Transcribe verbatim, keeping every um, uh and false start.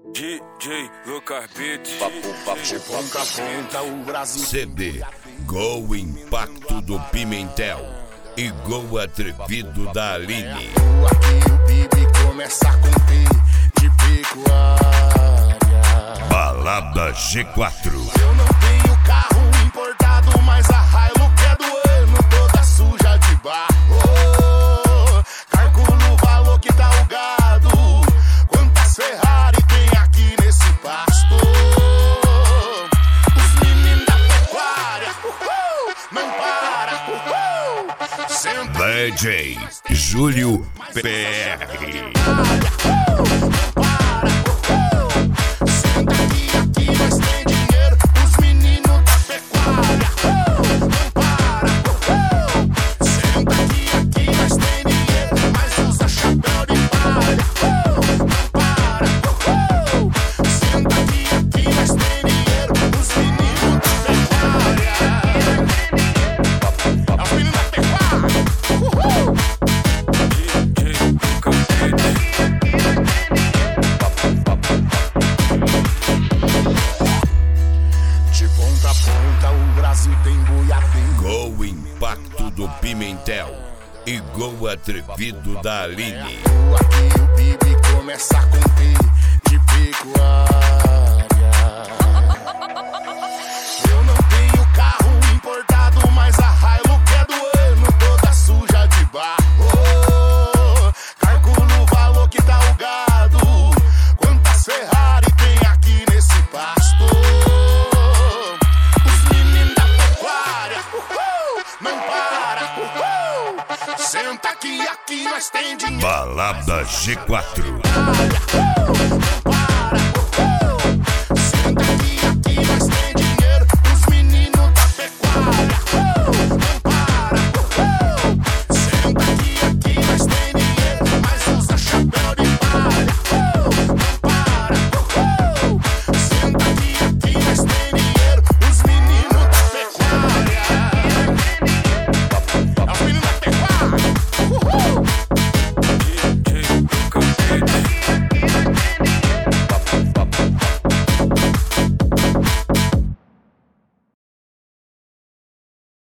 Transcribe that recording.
D J Lucas Beats, papo, papo, de ponta a ponta o Brasil. C D Gol Impacto do Pimentel e Gol Atrevido da Aline. Aqui o Bibi começa a conter de pecuária. Balada G quatro. Eu não tenho carro importado, mas a Hilux é do ano, toda suja de barro. Calculo o valor que tá o gado. Quantas Ferrari tem aqui nesse pasto? Os meninos da pecuária, uhul, não para, uhul. Senta D J Júlio P R. Gol Impacto do Pimentel e Gol Atrevido da Aline. Aqui o Bibi começa a conter de pecuária. Eu não tenho carro importado, mas a Hilux é do ano, toda suja de barro. Calculo o valor que tá o gado. Quantas Ferrari tem aqui nesse pasto? Não para, uhul. Senta aqui, aqui nós tem dinheiro. Balada G quatro.